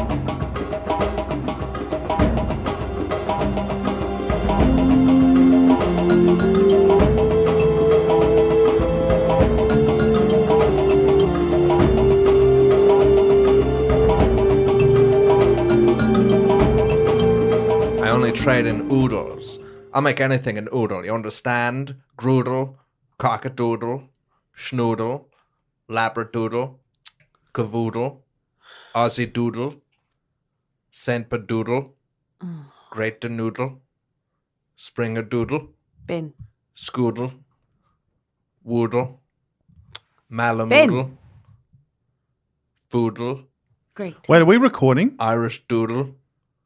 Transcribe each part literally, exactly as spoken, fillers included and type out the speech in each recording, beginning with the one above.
Trade in oodles. I'll make anything an oodle. You understand? Groodle, cockadoodle, schnoodle, labradoodle, cavoodle, Aussie doodle, Saint-Padoodle, oh. Great Danoodle, Springer doodle, Ben, Scoodle, Woodle, Malamoodle, Ben. Foodle. Great. Wait, are we recording? Irish doodle.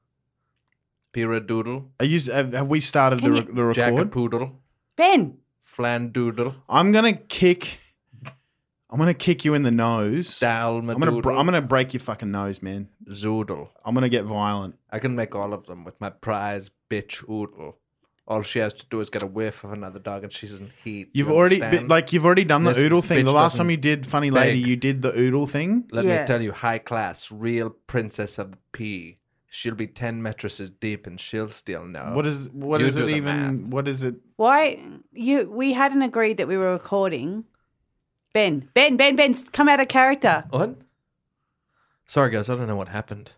Piradoodle. Are you, have, have we started the, the record? Jackapoodle. Ben. Flandoodle. I'm gonna kick. I'm gonna kick you in the nose. Dalmadoodle. I'm gonna. Br- I'm gonna break your fucking nose, man. Zoodle. I'm gonna get violent. I can make all of them with my prize bitch Oodle. All she has to do is get a whiff of another dog, and she's in heat. You've you already been, like you've already done the this oodle thing. The last doesn't time you did Funny Lady, beg. you did the oodle thing. Let yeah. me tell you, high class, real princess of the pea. She'll be ten mattresses deep, and she'll still know. What is? What You is do it the even? math. What is it? Why you? We hadn't agreed that we were recording. Ben, Ben, Ben, Ben, come out of character. What? Sorry, guys, I don't know what happened.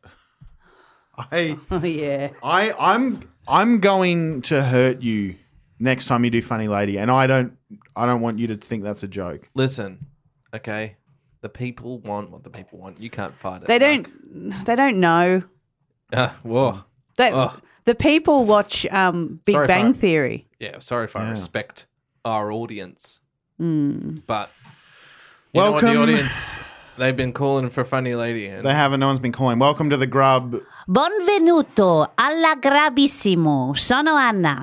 I. Oh yeah. I. I'm. I'm going to hurt you next time you do Funny Lady, and I don't. I don't want you to think that's a joke. Listen, okay. The people want what the people want. You can't fight it. They Mark. don't. They don't know. Uh, whoa. They, Oh. The people watch um, Big Sorry Bang for- Theory. Yeah, sorry if I Yeah. respect our audience. Mm. But you know what, Welcome. the audience, they've been calling for Funny Lady. And They haven't. No one's been calling. Welcome to the Grub. Benvenuto alla Grabissimo. Sono Anna.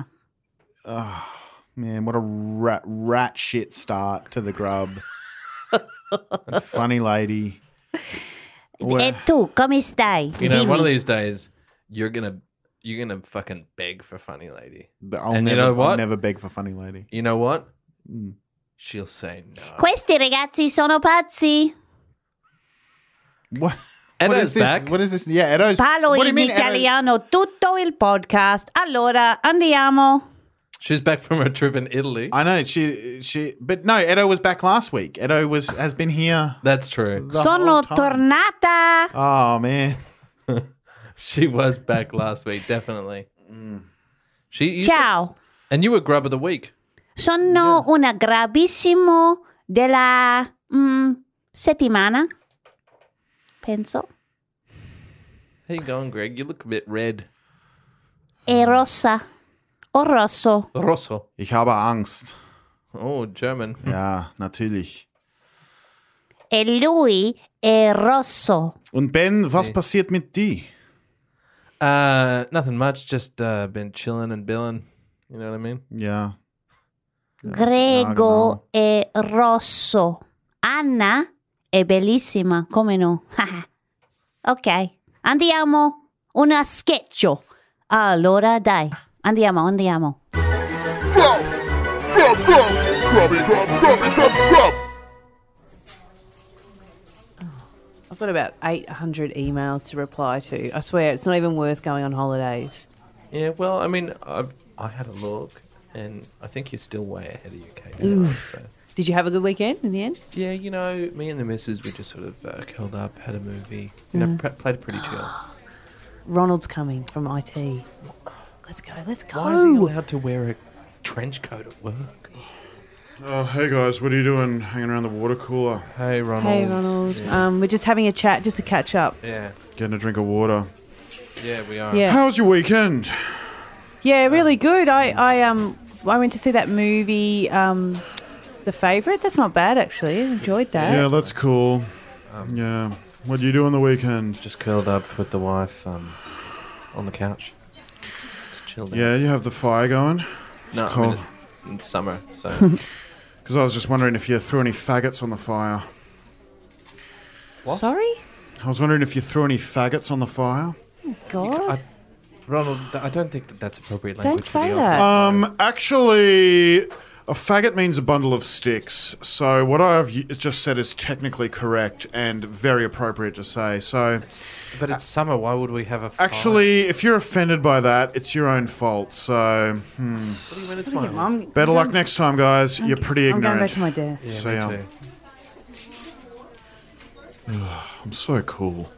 Man, what a rat, rat shit start to the Grub. Funny Lady. E tu, come stai? you know, Dimmi. one of these days, you're gonna you're gonna fucking beg for Funny Lady. But I'll And never, you know what? I'll never beg for Funny Lady. You know what? Mm. She'll say no. Questi ragazzi sono pazzi. What? Edo's what is this? back. What is this? Yeah, Edo's. Parlo what do you in mean, Edo- italiano tutto il podcast. Allora, andiamo. She's back from her trip in Italy. I know she she, but no, Edo was back last week. Edo was has been here. That's true. the Sono whole time. tornata. Oh man, She was back last week, definitely. She you Ciao. said- and you were Grub of the Week. Sono una grabissimo della mm, settimana. Penso. How you going, Greg? You look a bit red. E rossa. O rosso. Rosso. ich habe Angst. Oh, German. Ja, natürlich. E lui è rosso. Und Ben, was passiert mit dir? Uh, nothing much. Just uh, been chilling and billing. You know what I mean? Ja. Grego è rosso. Anna è bellissima, come no? Ok, andiamo. Una sketcho. Allora dai, andiamo, andiamo. Grub! Grub, grub! Grubby, grub, grubby, grub, grub! I've got about eight hundred emails to reply to. I swear, it's not even worth going on holidays. Yeah, well, I mean, I, I had a look, and I think you're still way ahead of U K now. So. Did you have a good weekend in the end? Yeah, you know, me and the missus, we just sort of uh, curled up, had a movie, you know, pre- played pretty chill. Ronald's coming from I T. Let's go, let's go. Why is he allowed to wear a trench coat at work? Oh, hey guys, what are you doing? Hanging around the water cooler, Hey, Ronald. Hey, Ronald. Um, we're just having a chat just to catch up. Yeah, getting a drink of water. yeah, we are. Yeah. How's your weekend? Yeah, really good. I, I um I went to see that movie, um, The Favourite. That's not bad actually. I enjoyed that. Yeah, that's cool. Yeah. What do you do on the weekend? Just curled up with the wife um, on the couch. Just chilled out. Yeah, you have the fire going? no, I cold. mean, it's, it's summer, so... Because I was just wondering if you threw any faggots on the fire. What? Sorry? I was wondering if you threw any faggots on the fire. God. I, Ronald, I don't think that that's appropriate Don't language. for say the that. office. Um, actually, A faggot means a bundle of sticks. So what I've y- just said is technically correct and very appropriate to say. So But it's summer. Why would we have a fire? actually, if you're offended by that, it's your own fault. So hmm. What do you mean it's my fault? I'm, better luck next time, guys. You're pretty I'm going ignorant. back to my desk. Yeah, So, me yeah. too. I'm so cool.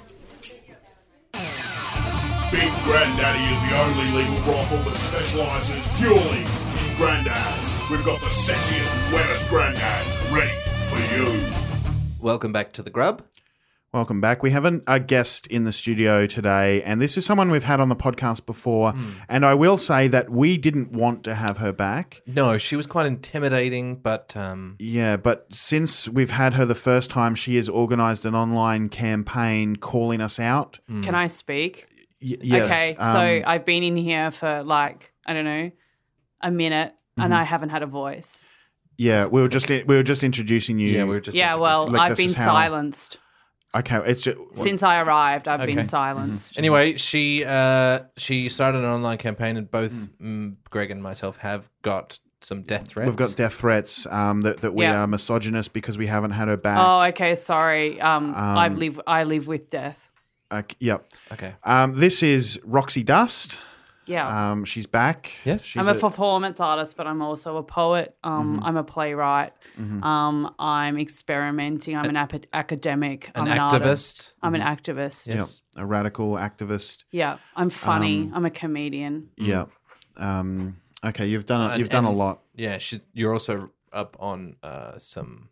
Big Granddaddy is the only legal brothel that specialises purely in granddads. We've got the sexiest, wettest granddads ready for you. Welcome back to The Grub. Welcome back. We have an, a guest in the studio today, and this is someone we've had on the podcast before. Hmm. And I will say that we didn't want to have her back. No, she was quite intimidating, but um, Yeah, but since we've had her the first time, she has organised an online campaign calling us out. Can I speak? Y- yes, Okay, um, so I've been in here for like, I don't know, a minute Mm-hmm. and I haven't had a voice. yeah, we were just we were just introducing you. yeah, we were just Yeah, well, Like, I've this been is how- silenced. Okay, it's just Since I arrived, I've Okay. been silenced. Anyway, she uh, she started an online campaign, and both mm, Greg and myself have got some death threats. we've got death threats um, that that we Yeah. are misogynist because we haven't had her back. Oh, okay, sorry. Um, I live I live with death. Uh, yep. Okay. Um, this is Roxy Dust. Yeah. Um, she's back. Yes. she's I'm a performance artist, but I'm also a poet. Um, Mm-hmm. I'm a playwright. Um, I'm experimenting. I'm an ap- academic. An I'm an activist. artist. I'm an activist. Yes. Yep, a radical activist. Yeah, I'm funny. Um, I'm a comedian. Yeah. Um, okay, you've done a, And- you've done a and- lot. Yeah, she, you're also up on uh, some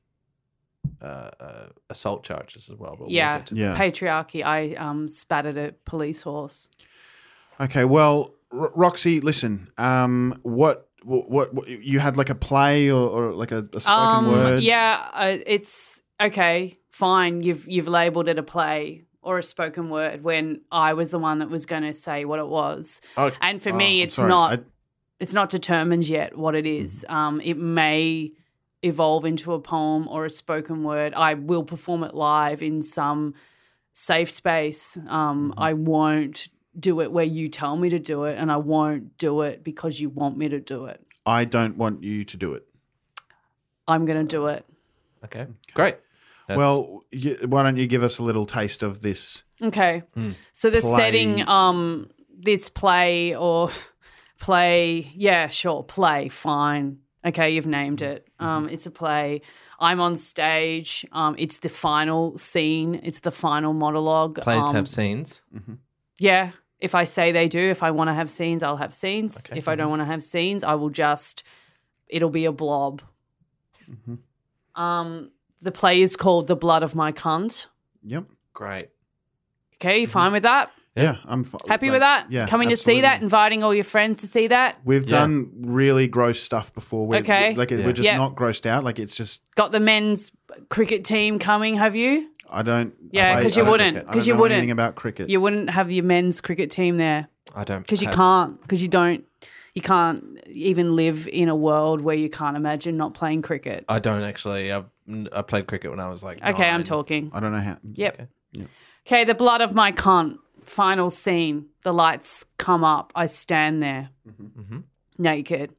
uh, uh, assault charges as well. But we'll Yeah, get to- Yeah. patriarchy. I um, spat at a police horse. Okay, well, R- Roxy, listen. Um, what, what what you had like a play or, or like a, a spoken Um, word? yeah, uh, it's okay. Fine, you've you've labelled it a play or a spoken word when I was the one that was going to say what it was. Oh, And for Oh, me, I'm it's sorry, not. I- Mm-hmm. It's not determined yet what it is. Um, it may evolve into a poem or a spoken word. I will perform it live in some safe space. Um, Mm-hmm. I won't do it where you tell me to do it, and I won't do it because you want me to do it. I don't want you to do it. I'm going to do it. okay, great. That's- Well, you, why don't you give us a little taste of this? Okay. So the Play. setting, um, this play or play, yeah, sure, play, fine. Okay, you've named it. Um, it's a play. I'm on stage. Um, it's the final scene. It's the final monologue. plays um, have scenes. Yeah. If I say they do, if I want to have scenes, I'll have scenes. Okay. If I don't want to have scenes, I will just, it'll be a blob. Um, the play is called The Blood of My Cunt. Yep. Great. Okay, you fine with that? Yeah, I'm fi- Happy like, with that? Yeah, Coming to see absolutely. that, inviting all your friends to see that. We've Yeah. done really gross stuff before. We're, Okay. like Yeah. we're just Yeah. not grossed out. Like it's just Got the men's cricket team coming, have you? I don't. Yeah, I- 'cause I you don't- wouldn't, I don't 'cause you know wouldn't. anything about cricket. You wouldn't have your men's cricket team there I don't because you have- can't, because you don't, you can't even live in a world where you can't imagine not playing cricket. I don't actually. I, I played cricket when I was like. Okay, I'm nine. talking. I don't know how. Yep. Okay. Okay, the blood of my cunt. Final scene. The lights come up. I stand there, naked.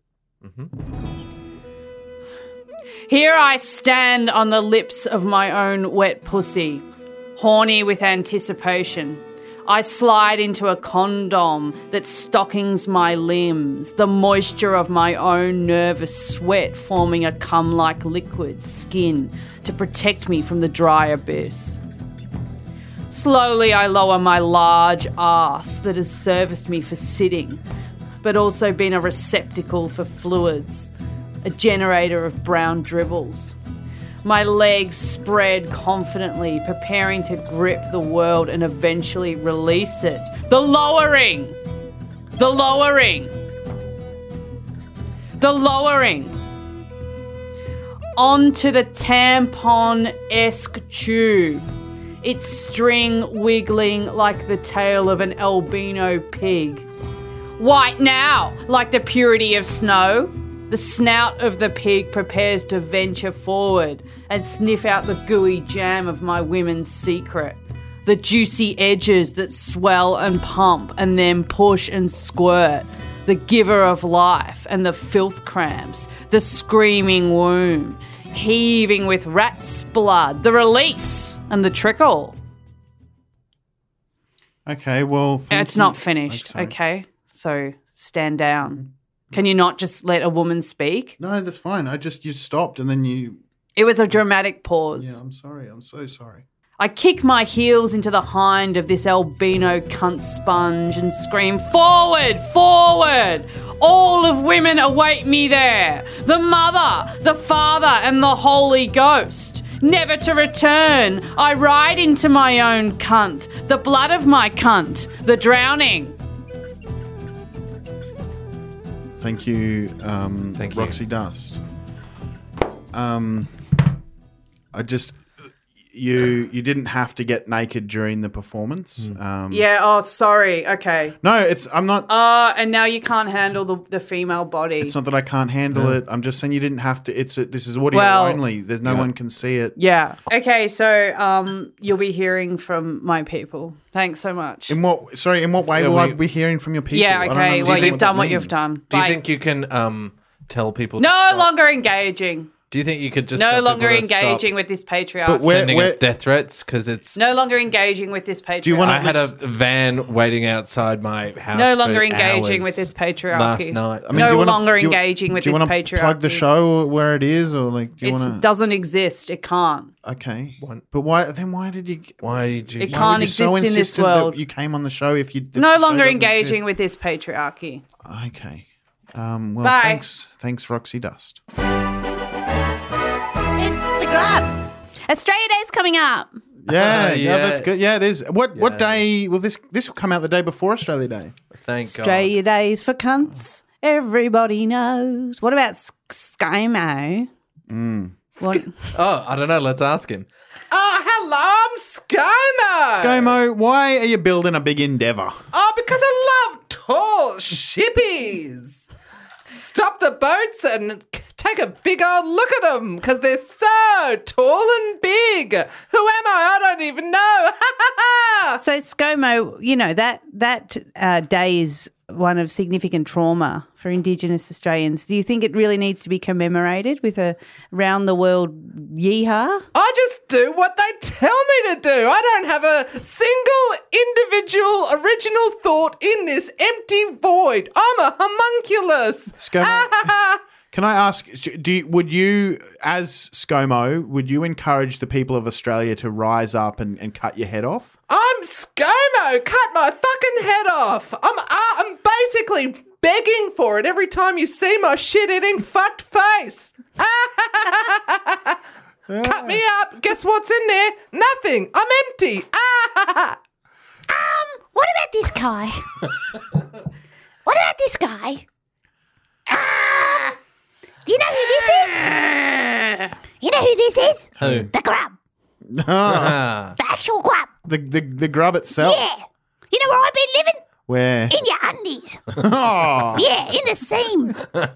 Here I stand on the lips of my own wet pussy, horny with anticipation. I slide into a condom that stockings my limbs, the moisture of my own nervous sweat forming a cum-like liquid skin to protect me from the dry abyss. Slowly I lower my large arse that has serviced me for sitting, but also been a receptacle for fluids, a generator of brown dribbles. My legs spread confidently, preparing to grip the world and eventually release it. The lowering! The lowering! The lowering! Onto the tampon-esque tube. Its string wiggling like the tail of an albino pig. White now, like the purity of snow. The snout of the pig prepares to venture forward and sniff out the gooey jam of my women's secret. The juicy edges that swell and pump and then push and squirt. the giver of life and the filth cramps, the screaming womb, heaving with rat's blood, the release and the trickle. Okay, well... thank It's you. not finished, Sorry. okay? So stand down. Can you not just let a woman speak? No, that's fine. I just, you stopped and then you... It was a dramatic pause. Yeah, I'm sorry. I'm so sorry. I kick my heels into the hind of this albino cunt sponge and scream, forward, forward! All of women await me there. The Mother, the Father, and the Holy Ghost. Never to return. I ride into my own cunt, the blood of my cunt, the drowning. Thank you, um, Thank you. Roxy Dust. Um, I just... You you didn't have to get naked during the performance. Um, Yeah, oh, sorry. Okay. No, it's I'm not. Uh, and now you can't handle the, the female body. It's not that I can't handle it. I'm just saying you didn't have to. It's a, this is audio Well- only. There's no one can see it. Yeah. Okay, so um, you'll be hearing from my people. Thanks so much. In what? Sorry, in what way Yeah, will we- I be hearing from your people? Yeah, I don't okay. understand Well, what you've done that what you've means. done. Do you Bye. think you can um, tell people to No stop? longer engaging. Do you think you could just No tell longer people to stop engaging with this patriarchy. But where- sending us death threats? Because it's... No longer engaging with this patriarchy. you wanna- I had a van waiting outside my house No for longer engaging hours with this patriarchy. last night. I mean, No do you wanna- longer do you- engaging with do you this wanna patriarchy. Plug the show where it is, or like, do you It want to? doesn't exist. It can't. Okay, One- but why? Then why did you? Why did you... It why can't were you so exist in this insistent world. that you came on the show if you if No the show longer doesn't engaging with this patriarchy. exist? Okay. Um, well, Bye. thanks, thanks, Roxy Dust. Australia Day's coming up. Yeah, yeah, yeah. that's good. Yeah, it is. What what Yeah. day will this this will come out the day before Australia Day? Thank Australia Day's for cunts. Everybody knows. What about S- ScoMo? Mm. What? God. Oh, I don't know. Let's ask him. Oh, hello. I'm ScoMo. ScoMo, why are you building a big endeavour? Oh, because I love tall shippies. Stop the boats and take a big old look at them because they're so tall and big. Who am I? I don't even know. So ScoMo, you know that that uh, day is one of significant trauma for Indigenous Australians. Do you think it really needs to be commemorated with a round the world yeehaw? I just do what they tell me to do. I don't have a single individual original thought in this empty void. I'm a homunculus. ScoMo, can I ask? Do you, would you, as ScoMo, would you encourage the people of Australia to rise up and, and cut your head off? I'm ScoMo. Cut my fucking head off. I'm uh, I'm basically begging for it every time you see my shit-eating fucked face. Cut me up. Guess what's in there? Nothing. I'm empty. What about this guy? What about this guy? Ah! Do you know who this is? You know who this is? Who? The grub. Ah. The actual grub. The the, the grub itself? Yeah. You know where I've been living? Where? In your undies. Oh, Yeah, in the seam.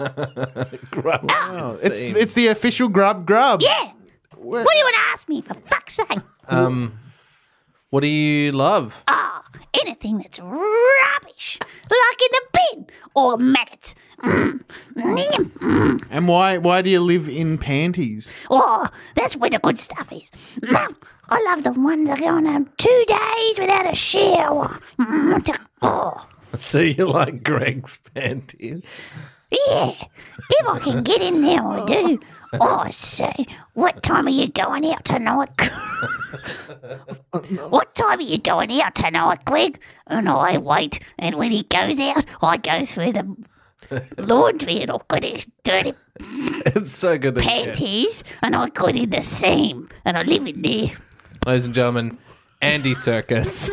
oh, it's it's the official grub grub. Yeah. What do you want to ask me, for fuck's sake? Um, what do you love? Oh, anything that's rubbish. Like in the bin. Or maggots. Mm. Mm. And why why do you live in panties? Oh, that's where the good stuff is. Mm. I love the ones that go on um, two days without a shower. Mm. Oh, So you like Greg's panties? yeah. If I can get in there, I do. Oh, I say, what time are you going out tonight? What time are you going out tonight, Greg? And I wait, and when he goes out, I go through the laundry and I've got his dirty It's so good that you can. panties, and I got in the seam, and I live in there. Ladies and gentlemen, Andy Serkis.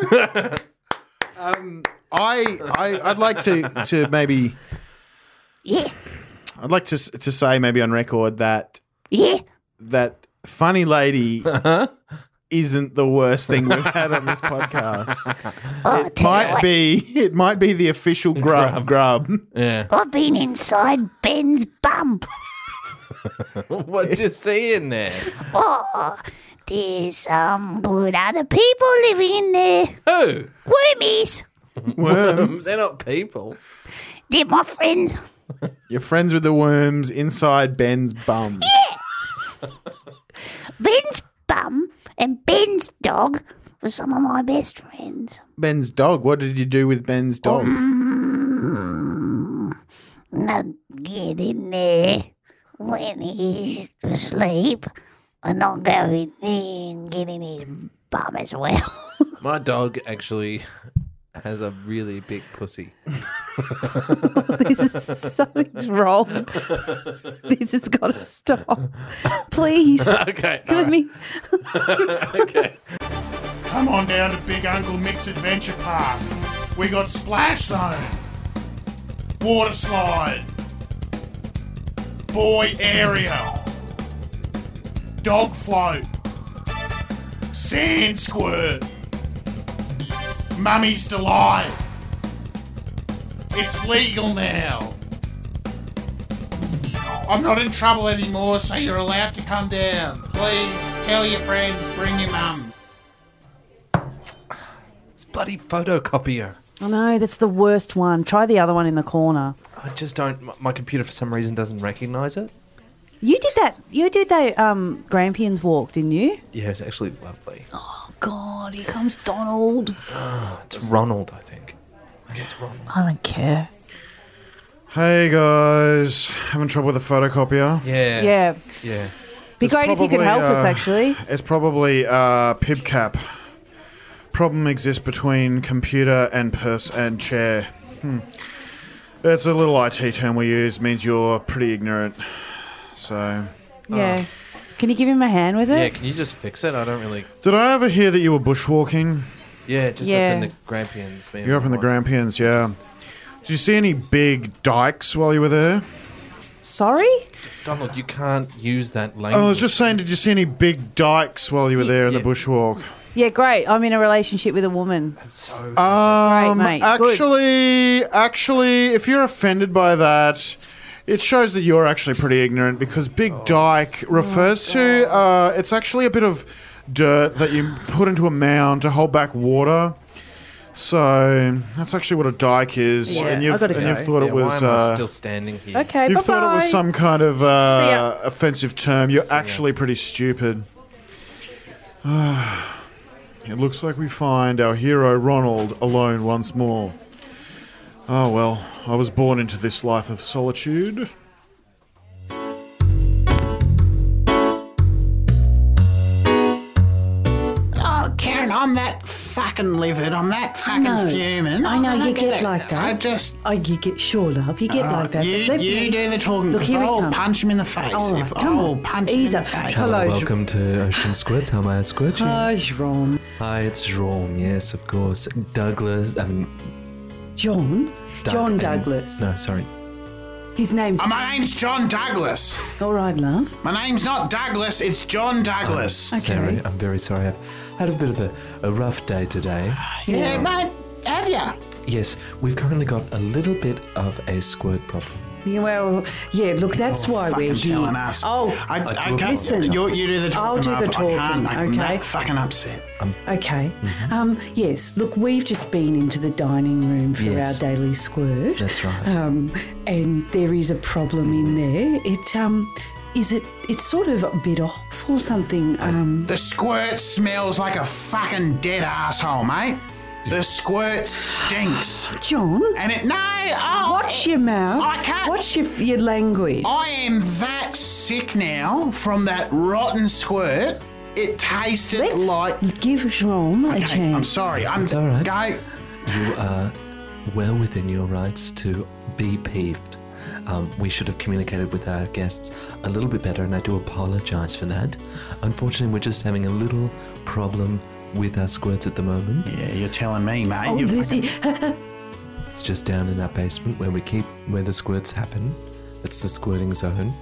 I, I I'd like to to maybe Yeah, I'd like to s- to say maybe on record that yeah. that funny lady isn't the worst thing we've had on this podcast. Oh, I tell you Might what, be it might be the official grub grub. Yeah. I've been inside Ben's bum. What'd you see in there? Oh, there's some good other people living in there. Who? Wormies. Worms. They're not people. They're my friends. You're friends with the worms inside Ben's bum. Ben's bum and Ben's dog were some of my best friends. Ben's dog. What did you do with Ben's dog? Mm, not get in there when he's asleep, and not go in there and get in his bum as well. My dog actually has a really big pussy. This is something's wrong. This has got to stop. Please. Okay. Let me. Okay. Come on down to Big Uncle Mick's Adventure Park. We got Splash Zone, Water Slide, Boy Area, Dog Float, Sand Squirt, Mummy's Delight. It's legal now. I'm not in trouble anymore, so you're allowed to come down. Please tell your friends, bring your mum. Bloody photocopier. Oh no, that's the worst one. Try the other one in the corner. I just don't. my- My computer for some reason doesn't recognise it. You did that. You did that um, Grampians walk, didn't you? Yeah, it's actually lovely. Oh God, here comes Donald. It's Ronald, I think. I think it's Ronald. I don't care. Hey guys, having trouble with the photocopier? Yeah. Yeah, Yeah. be It's great if you could probably, help us. uh, Actually, It's probably uh, PibCap. Problem exists between computer and purse and chair. Hmm. It's a little I T term we use. Means you're pretty ignorant. So, yeah. Can you give him a hand with Yeah, it? can you just fix it? I don't really. did I ever hear that you were bushwalking? Yeah, just Yeah. up in the Grampians. me and You're up in the my wife. Grampians, yeah. Did you see any big dikes while you were there? Sorry. Donald, you can't use that language. I was just saying, did you see any big dikes while you were there in Yeah. the bushwalk? Yeah, great. I'm in a relationship with a woman. So. Um, mate. Good. actually, actually, if you're offended by that, it shows that you're actually pretty ignorant because big Oh. dike refers to, uh, it's actually a bit of dirt that you put into a mound to hold back water. So that's actually what a dike is, Yeah, and you've I gotta and go. you've thought yeah, it was why am I uh, still standing here? Okay, you've bye thought it was bye. some kind of See uh, ya. offensive term. You're actually pretty stupid. It looks like we find our hero Ronald alone once more. Oh well, I was born into this life of solitude. Oh, Karen, I'm that fucking livid. I'm that fucking know. fuming. I know, don't you get it. like that. I just. Oh, you get sure, love. You get like that. You, Let you me- do the talking Look, because here he I'll comes. punch him in the face. All right, if come I'll on. punch him Ease in up. the face. Hello, Hello, welcome to Ocean Squirts. How may I squirt you? Hi, Jerome. Hi, it's Jerome. Yes, of course. Douglas. I mean, John? Doug, John I mean- Douglas. No, sorry. His name's... Oh, my name's John Douglas. All right, love. My name's not Douglas, it's John Douglas. Sorry, I'm very sorry. I've had a bit of a, a rough day today. yeah, mate, have ya? Yes, we've currently got a little bit of a squirt problem. Yeah, well, yeah, look, that's why we're Fucking here. telling us. Oh, I, I I do can't. Listen. You, you do the I'll talking. do the Marv. I can't. talking, I'm okay? that fucking upset. okay. Um, yes, look, we've just been into the dining room for Yes. our daily squirt. That's right. Um, and there is a problem in there. It, um, is it, it's sort of a bit off or something. Um, The squirt smells like a fucking dead asshole, mate. The squirt stinks. John, And it, no, oh, watch your mouth. I can't- Watch your, your language. I am that sick now from that rotten squirt. It tasted Let- like. Give Jerome a Okay, chance. I'm sorry. I'm all right. Go. You are well within your rights to be peeved. Um, we should have communicated with our guests a little bit better, and I do apologise for that. Unfortunately, we're just having a little problem with our squirts at the moment. Yeah, you're telling me, mate. Oh, You this fucking- It's just down in our basement where we keep where the squirts happen. That's the squirting zone.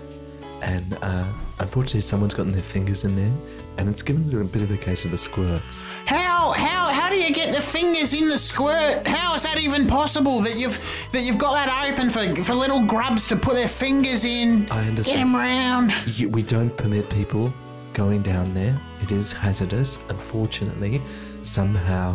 And uh, unfortunately, someone's gotten their fingers in there, and it's given it a bit of a case of the squirts. How how how do you get the fingers in the squirt? How is that even possible that you've that you've got that open for for little grubs to put their fingers in? I understand. Get them round. You, we don't permit people going down there. It is hazardous. Unfortunately, somehow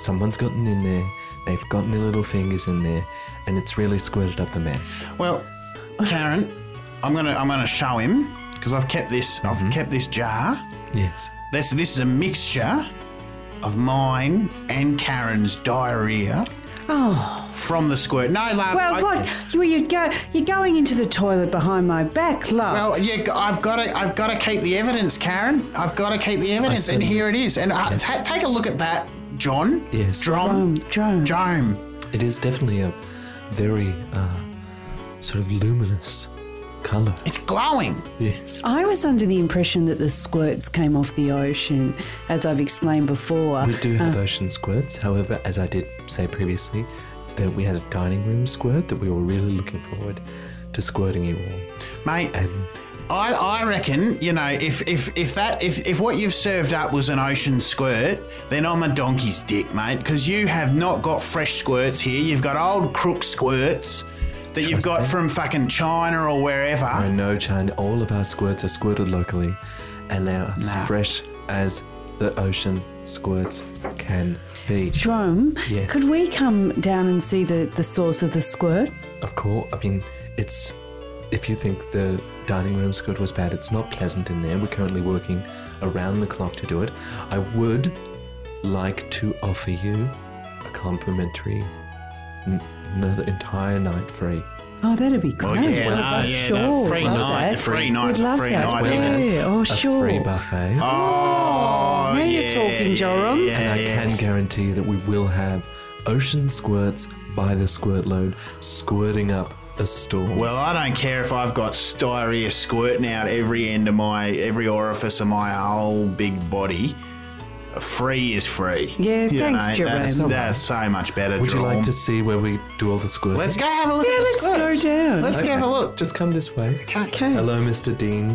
someone's gotten in there, they've gotten their little fingers in there, and it's really squirted up the mess. Well, Karen, I'm gonna I'm gonna show him because I've kept this Mm-hmm. I've kept this jar. Yes. This this is a mixture of mine and Karen's diarrhea Oh, from the squirt. No, love. well, I- what? You, you're, go, you're going into the toilet behind my back, love. Well, yeah, I've got to, I've got to keep the evidence, Karen. I've got to keep the evidence, and see. here it is. And uh, ta- take a look at that, John. Yes. Drom. Drone, drone. Jome. It is definitely a very uh, sort of luminous colour. It's glowing. Yes. I was under the impression that the squirts came off the ocean, as I've explained before. We do have ocean squirts. However, as I did say previously, that we had a dining room squirt that we were really looking forward to squirting you all. Mate, And I, I reckon, you know, if if if that if, if what you've served up was an ocean squirt, then I'm a donkey's dick, mate, because you have not got fresh squirts here. You've got old crook squirts that you've Trust got me. from fucking China or wherever. I know, China, all of our squirts are squirted locally, and they are as Nah. fresh as the ocean squirts can be. Drome, Yes. could we come down and see the, the source of the squirt? Of course, I mean, it's if you think the dining room squirt was bad, it's not pleasant in there. We're currently working around the clock to do it. I would like to offer you a complimentary, n- another entire night free. Oh, that'd be great. Oh, yeah, well, no, that's yeah, sure. no, free love night, that. free night, We'd love free that. night, As well yeah, as oh, a sure. free buffet. Oh, now you're yeah, talking, Joram. yeah, And I yeah. can guarantee you that we will have ocean squirts by the squirt load squirting up a storm. Well, I don't care if I've got diarrhea squirting out every end of my, every orifice of my whole big body. Free is free. Yeah, You thanks, know, Jerome. that's, that's so much better. Would you Jerome. like to see where we do all the squirting? Let's go have a look Yeah, at the let's go squirts. down. Let's go have a look. Just come this way. Okay. Okay. Hello, Mister Dean.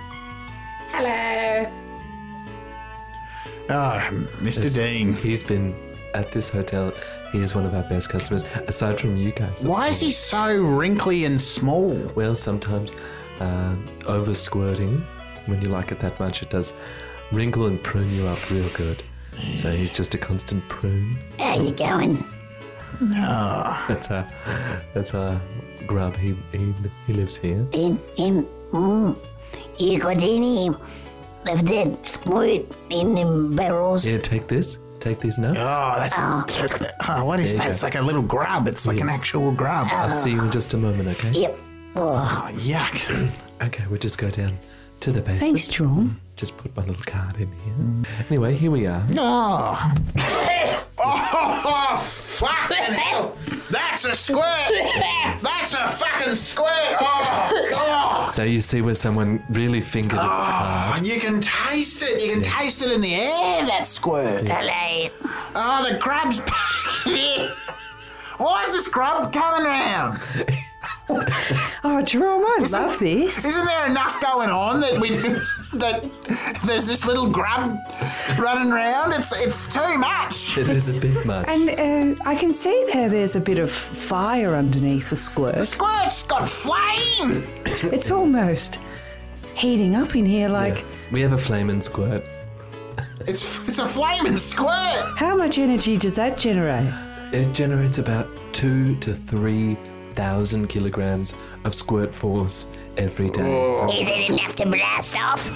Oh, Mister Dean. He's been at this hotel. He is one of our best customers, aside from you guys. of Why is he course. so wrinkly and small? Well, sometimes uh, over squirting, when you like it that much, it does wrinkle and prune you up real good. So he's just a constant prune. How you going? That's our, that's our grub. He, he he lives here. In, in, mm, you got any of that squirt in them barrels? Yeah, take this. Take these nuts. Oh, that's oh, what is There you that? go. It's like a little grub. It's like an actual grub. I'll see you in just a moment, okay? Yep. Oh, Oh, yuck. Okay, we'll just go down to the basement. Thanks, Drome. Just put my little card in here. Anyway, here we are. Oh. Oh, fucking hell. That's a squirt. That's a fucking squirt. Oh, God. So you see where someone really fingered it hard. And you can taste it. You can taste it in the air, that squirt. hello. Oh, the grub's Why is this grub coming around? Oh, Jerome, I love this. Isn't there enough going on that we that there's this little grub running around? It's it's too much. It is a bit much. And uh, I can see there there's a bit of fire underneath the squirt. Squirt's got flame. It's almost heating up in here like... We have a flaming squirt. It's it's a flaming squirt. How much energy does that generate? It generates about two to three thousand kilograms of squirt force every day. So Is it enough to blast off?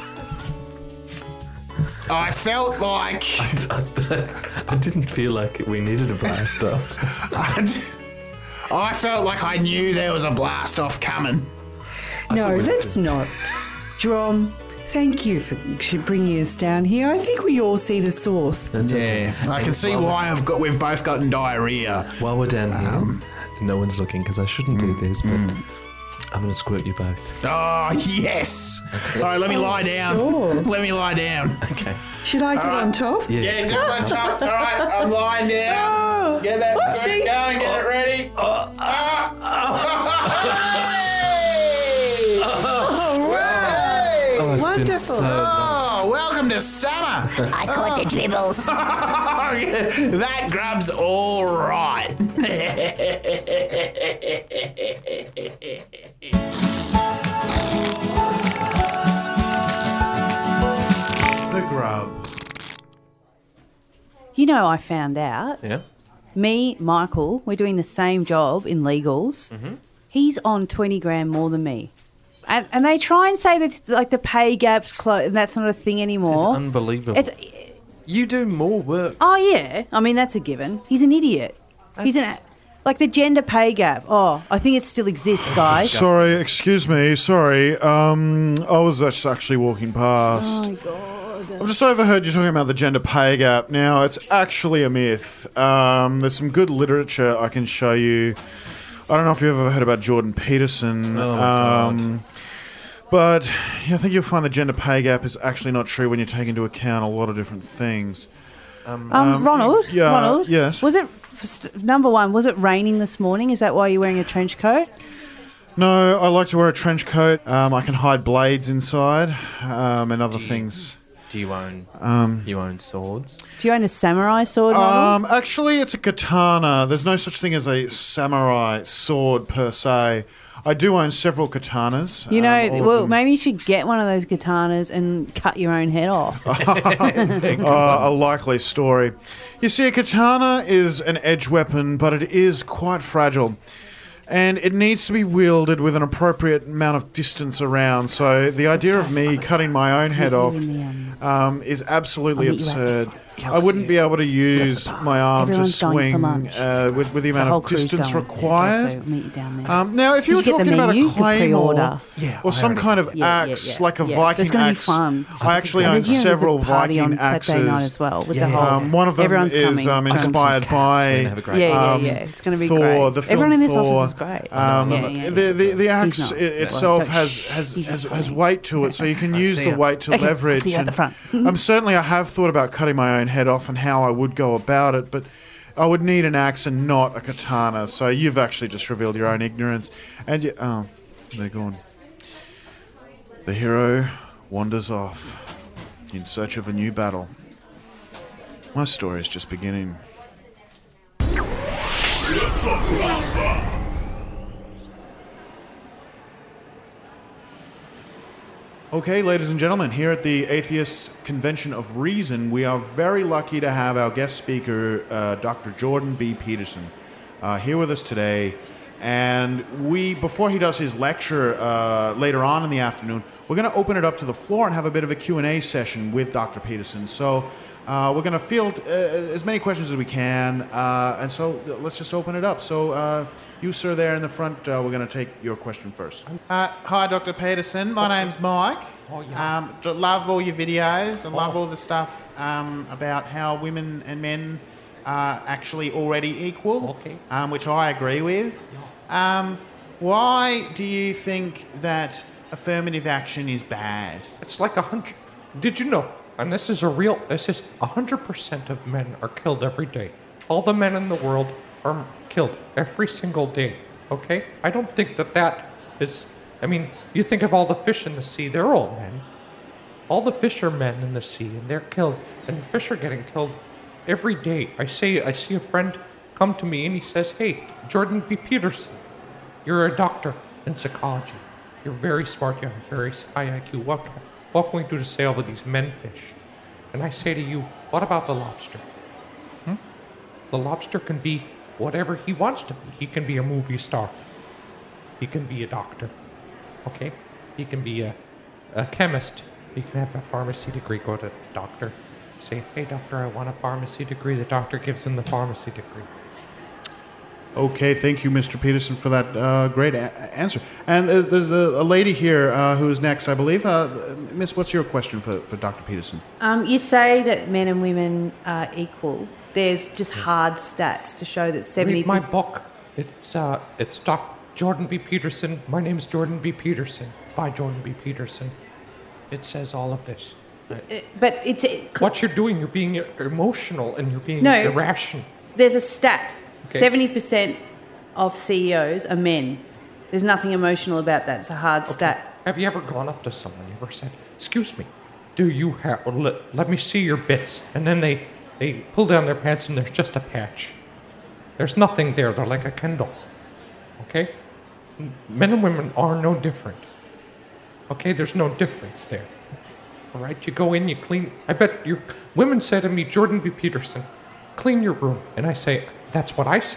I felt like I didn't feel like we needed a blast off. I, I felt like I knew there was a blast off coming. No, that's not. Drom, thank you for bringing us down here. I think we all see the source. That's Yeah, I can see why I've got we've both gotten diarrhea. While we're down here, no one's looking because I shouldn't do this, but I'm going to squirt you both. Oh yes! All right, let me lie down. sure. Let me lie down. Okay. Should I get on top? Yeah, Yeah, it's go on top. All right, I'm lying down. Oh, Get that Whoopsie. squirt going. Get it ready. Oh, hey! Hey! Oh, it's Wonderful. been so long. Oh, welcome to summer. I caught the dribbles. That grub's all right. The grub. You know, I found out. Yeah. Me, Michael, we're doing the same job in legals. Mm-hmm. He's on twenty grand more than me. And, and they try and say that's like the pay gap's close, and that's not a thing anymore. It's unbelievable. It's, you do more work. oh, yeah. I mean, that's a given. He's an idiot. He's an... That's- Like the gender pay gap. Oh, I think it still exists, guys. Sorry, excuse me. Sorry. Um, I was just actually walking past. Oh, my God. I've just overheard you talking about the gender pay gap. Now, it's actually a myth. Um, there's some good literature I can show you. I don't know if you've ever heard about Jordan Peterson. Oh, um, but yeah, I think you'll find the gender pay gap is actually not true when you take into account a lot of different things. Um, Ronald? yeah, Ronald? yes? Was it, number one, was it raining this morning? Is that why you're wearing a trench coat? No, I like to wear a trench coat. Um, I can hide blades inside um, and other Do you- things. Do you own Um, you own swords? Do you own a samurai sword, Ronald? Um, actually, it's a katana. There's no such thing as a samurai sword per se. I do own several katanas. You know, um, all of well, them- maybe you should get one of those katanas and cut your own head off. uh, a likely story. You see, a katana is an edge weapon, but it is quite fragile. And it needs to be wielded with an appropriate amount of distance around. So the idea of me cutting my own head off um, is absolutely I'll meet you at absurd. the I wouldn't be able to use my arm to Everyone's going for swing lunch. uh, with, with the The amount whole of crew's distance going. required. Okay, so meet you down there. Um, now, if you Did you were get the talking about menu? a You could claymore pre-order. Yeah, or I some already- kind of Yeah, yeah, axe, yeah, like a yeah. Viking That's gonna be axe, fun. I actually And own there's, you know, several there's a party Viking on axes. Saturday night as well with Yeah, the yeah, whole. Um, one of them Everyone's is coming um, from- inspired We're gonna by have a great Yeah, yeah, um, yeah. It's going to be Thor, great. the film Everyone in this Thor. office is great. Um, yeah, yeah, the, the the axe He's not. i- itself Well, has shh, has he's has, not has coming. weight to it, so you can use see the ya. weight to Okay, I'll leverage. see you at the and- front. um, certainly, I have thought about cutting my own head off and how I would go about it, but I would need an axe and not a katana. So you've actually just revealed your own ignorance, and you, oh, they're gone. The hero wanders off in search of a new battle. My story is just beginning. Okay, ladies and gentlemen, here at the Atheist Convention of Reason, we are very lucky to have our guest speaker, uh, Doctor Jordan B. Peterson, uh, here with us today. And we, before he does his lecture uh, later on in the afternoon, we're going to open it up to the floor and have a bit of a Q and A session with Doctor Peterson. So uh, we're going to field uh, as many questions as we can. Uh, and so let's just open it up. So uh, you, sir, there in the front, uh, we're going to take your question first. Uh, hi, Doctor Peterson. My name's Mike. Oh, yeah. Um, d- love all your videos. I love all the stuff um, about how women and men are actually already equal, Okay. um, which I agree with. Um, why do you think that affirmative action is bad? It's like a hundred. Did you know? And this is a real. This is a hundred percent of men are killed every day. All the men in the world are killed every single day. Okay? I don't think that that is. I mean, you think of all the fish in the sea. They're all men. All the fish are men in the sea, and they're killed. And fish are getting killed every day. I say. I see a friend come to me and he says, "Hey, Jordan B. Peterson, you're a doctor in psychology. You're very smart. You have a very high I Q. What, what can we do to save with these men fish?" And I say to you, what about the lobster? Hmm? The lobster can be whatever he wants to be. He can be a movie star. He can be a doctor. Okay? He can be a, a chemist. He can have a pharmacy degree. Go to the doctor. Say, "Hey, doctor, I want a pharmacy degree." The doctor gives him the pharmacy degree. Okay, thank you, Mister Peterson, for that uh, great a- answer. And uh, there's a, a lady here uh, who is next, I believe. Uh, Miss, what's your question for, for Doctor Peterson? Um, you say that men and women are equal. There's just hard stats to show that seventy Read my percent. book. It's uh, it's Doc Jordan B. Peterson. My name's Jordan B. Peterson. By Jordan B. Peterson. It says all of this. But it's it, What you're doing, you're being emotional and you're being No. irrational. there's a stat. Okay. seventy percent of C E Os are men. There's nothing emotional about that. It's a hard stat. Have you ever gone up to someone and ever said, "Excuse me, do you have? Let, let me see your bits," and then they they pull down their pants and there's just a patch. There's nothing there. They're like a Kindle. Okay, men and women are no different. Okay, there's no difference there. All right, you go in, you clean. I bet your women say to me, "Jordan B. Peterson, clean your room. And I say, that's what I say.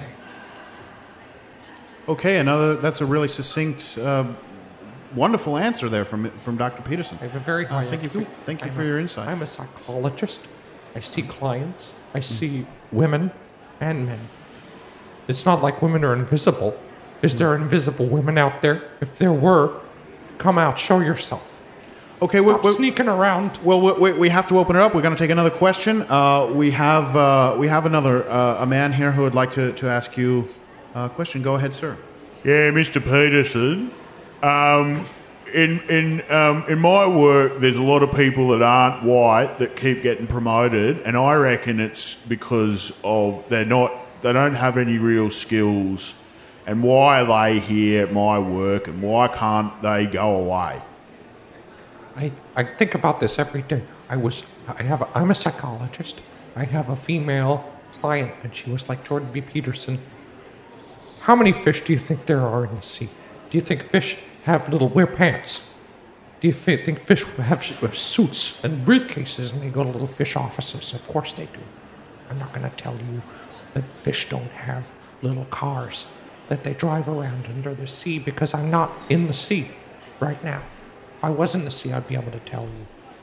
Okay, another. That's a really succinct, uh, wonderful answer there from from Doctor Peterson. I have a very high Uh, thank you for I Q. thank you I'm for a- your insight. I'm a psychologist. I see clients. I see women and men. It's not like women are invisible. Is there invisible women out there? If there were, come out, show yourself. Okay, Stop we, we, sneaking around. well, we, we have to open it up. We're going to take another question. Uh, we have uh, we have another uh, a man here who would like to, to ask you a question. Go ahead, sir. Yeah, Mister Peterson. Um, in in um, in my work, there's a lot of people that aren't white that keep getting promoted, and I reckon it's because of they're not they don't have any real skills. And why are they here at my work, and why can't they go away? I, I think about this every day. I was I have a, I'm a psychologist. I have a female client, and she was like, Jordan B. Peterson, how many fish do you think there are in the sea? Do you think fish have little wear pants? Do you fi- think fish have sh- have suits and briefcases and they go to little fish offices? Of course they do. I'm not going to tell you that fish don't have little cars that they drive around under the sea because I'm not in the sea right now. If I was in the sea, I'd be able to tell you.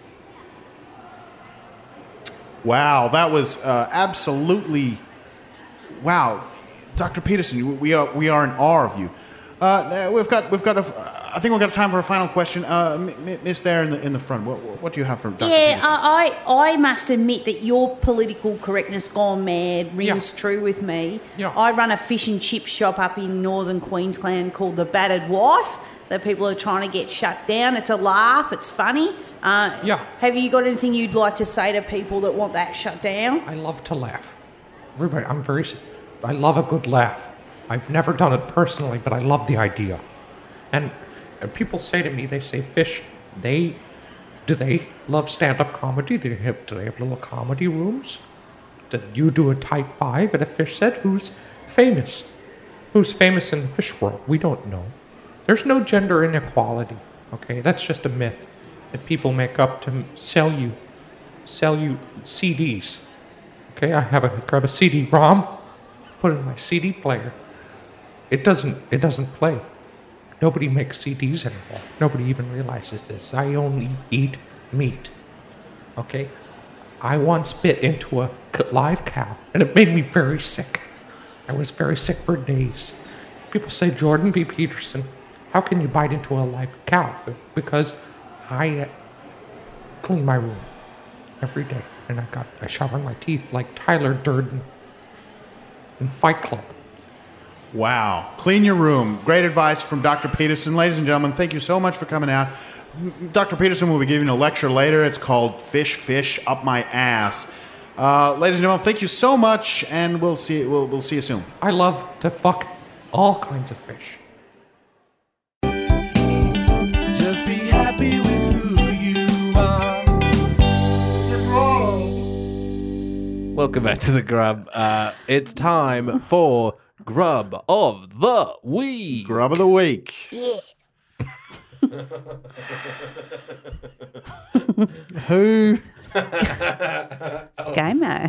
Wow, that was uh, absolutely wow, Doctor Peterson. We are we are in awe of you. Uh, we've got we've got a. I think we've got time for a final question. Uh, M- M- Miss there in the in the front. What, what do you have for Doctor Yeah, Peterson? I, I I must admit that your political correctness gone mad rings Yeah. true with me. Yeah. I run a fish and chip shop up in northern Queensland called The Battered Wife that people are trying to get shut down. It's a laugh. It's funny. Uh, Yeah. Have you got anything you'd like to say to people that want that shut down? I love to laugh. Everybody, I'm very. s- I love a good laugh. I've never done it personally, but I love the idea. And, and people say to me, they say, Fish, they do they love stand-up comedy? Do they have do they have little comedy rooms? Did you do a type five? And a fish said, who's famous? Who's famous in the fish world? We don't know. There's no gender inequality. Okay, that's just a myth that people make up to m- sell you, sell you C Ds. Okay, I have a grab a C D ROM, put it in my C D player. It doesn't it doesn't play. Nobody makes C Ds anymore. Nobody even realizes this. I only eat meat. Okay, I once bit into a c- live cow, and it made me very sick. I was very sick for days. People say, Jordan B. Peterson, how can you bite into a live cow? Because I uh, clean my room every day, and I got I shower my teeth like Tyler Durden in Fight Club. Wow. Clean your room. Great advice from Doctor Peterson. Ladies and gentlemen, thank you so much for coming out. Doctor Peterson will be giving a lecture later. It's called Fish, Fish Up My Ass. Uh, ladies and gentlemen, thank you so much, and we'll see, we'll, we'll see you soon. I love to fuck all kinds of fish. Just be happy with who you are. Welcome back to the Grub. Uh, it's time for Grub of the Week. Grub of the Week. Who? Scamo.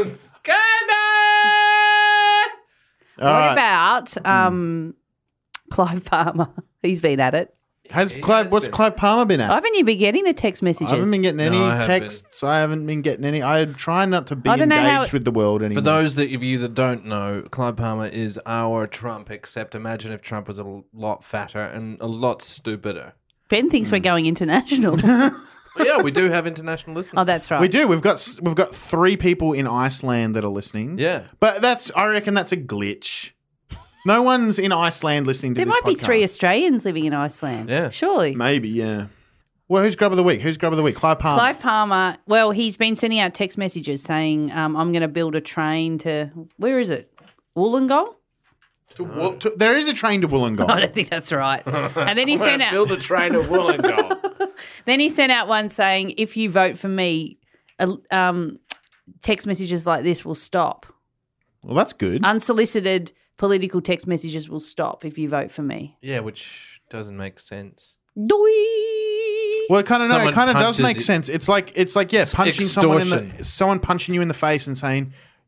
All What right. about um, Clive Palmer? He's been at it. Has Clive, what's Clive Palmer been at? Haven't you been getting the text messages? I haven't been getting any No, I haven't. texts. I haven't been getting any. I'm trying not to be I don't know how engaged it- with the world anymore. For those that of you that don't know, Clive Palmer is our Trump, except imagine if Trump was a l- lot fatter and a lot stupider. Ben thinks we're going international. But yeah, we do have international listeners. Oh, that's right. we do. We've got s- we've got three people in Iceland that are listening. Yeah. but that's I reckon that's a glitch. No one's in Iceland listening to There this might be podcast. three Australians living in Iceland. Yeah. Surely. Maybe, yeah. Well, who's grub of the week? Who's grub of the week? Clive Palmer. Clive Palmer, well, he's been sending out text messages saying, um, I'm going to build a train to, where is it? Wollongong? To, Woll- to, there is a train to Wollongong. I don't think that's right. And then he sent out, Build a train to Wollongong. then he sent out one saying, if you vote for me, uh, um, text messages like this will stop. Well, that's good. Unsolicited political text messages will stop if you vote for me. Yeah, which doesn't make sense. Doi! Well, it kind of no, it Someone kind of does punches make you- sense. It's like it's like yeah, It's punching someone in the extortion. someone punching you in the face and saying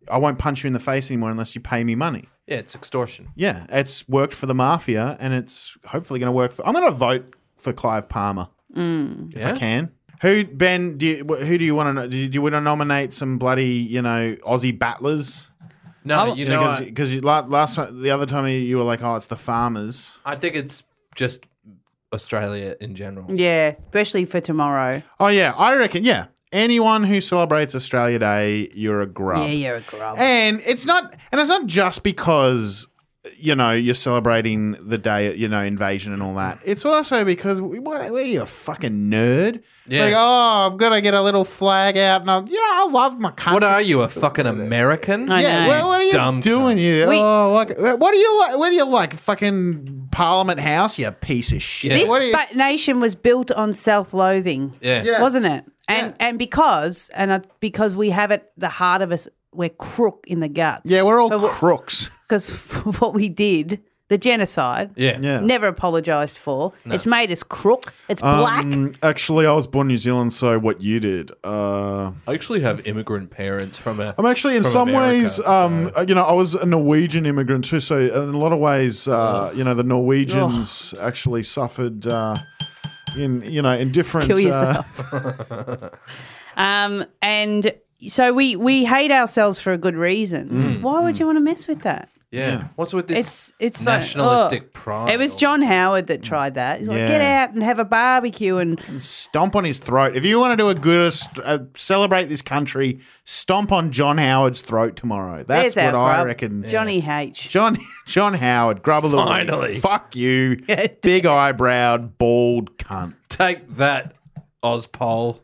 I won't punch you in the face anymore unless you pay me money. Yeah, it's extortion. Yeah, it's worked for the mafia, and it's hopefully going to work for. I'm going to vote for Clive Palmer if Yeah? I can. Who Ben? Do you, who do you want to? Do you, do you want to nominate some bloody you know Aussie battlers? No, you know, Because I, because last time, the other time you were like, oh, it's the farmers. I think it's just Australia in general. Yeah, especially for tomorrow. Oh yeah, I reckon. Yeah, anyone who celebrates Australia Day, you're a grub. Yeah, you're a grub. And it's not, and it's not just because you know you're celebrating the day, you know, invasion and all that. It's also because what, what are you, a fucking nerd? Yeah. Like, oh, I'm gonna get a little flag out, and I'll, you know, I love my country. What are you, a fucking American? I Yeah, know. well, what are you Dumb doing here? We- oh, like, what do you like? What do you like? Fucking Parliament House, you piece of shit. Yeah. This What do you? ba- nation was built on self-loathing, Yeah. Yeah. wasn't it? And Yeah. and because and uh, because we have at the heart of us, we're crook in the guts. Yeah, we're all But wh- crooks. because what we did, the genocide, Yeah. Yeah. never apologised for. It's made us crook. It's black. Um, actually, I was born in New Zealand, so what you did. Uh, I actually have immigrant parents from a. I'm actually, in from some America, ways, um, you know, I was a Norwegian immigrant too. So in a lot of ways, uh, you know, the Norwegians actually suffered uh, in, you know, in different. Kill uh, yourself. um, and so we we hate ourselves for a good reason. Mm. Why would you want to mess with that? Yeah. What's with this It's it's like, nationalistic oh. pride? It was John Howard that tried that. He's like, Yeah. get out and have a barbecue and Stomp on his throat. If you want to do a good uh, celebrate this country, stomp on John Howard's throat tomorrow. That's there's what our I grub. reckon. Johnny H. John John Howard, grub of the week. Finally. Fuck you, big eyebrowed, bald cunt. Take that, Ozpol.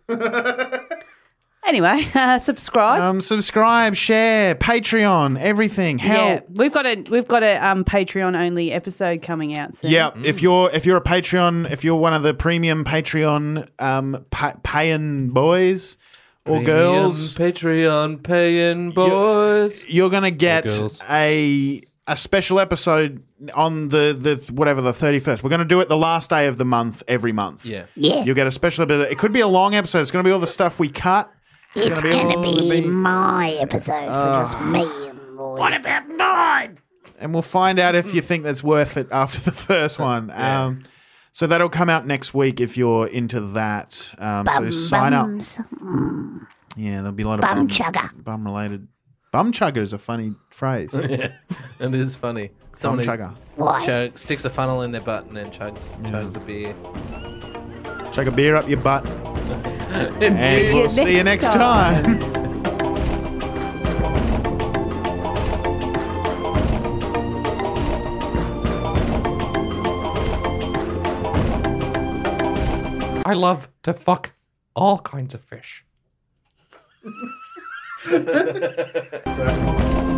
Anyway, uh, subscribe. Um, subscribe, share, Patreon, everything. yeah, Help. we've got a we've got a um, Patreon only episode coming out soon. Yeah, if you're if you're a Patreon, if you're one of the premium Patreon um, pa- paying boys or girls, Patreon paying boys. you're gonna get girls. a a special episode on the, the whatever the thirty-first. We're gonna do it the last day of the month every month. Yeah. Yeah. You'll get a special episode. It could be a long episode. It's gonna be all the stuff we cut. It's gonna be gonna all be, the- my episode for just me and Roy. What about mine? And we'll find out if you think that's worth it after the first one. Um, so that'll come out next week if you're into that. Um, so Bum, sign up. bums. Mm, Yeah, there'll be a lot of Bum bum, chugger. bum related. Bum chugger is a funny phrase. Yeah, it is funny. Bum Someone who chugger. Why? chug, sticks a funnel in their butt and then chugs chugs a beer. Chug a beer up your butt. And See we'll you see you next next time. I love to fuck all kinds of fish.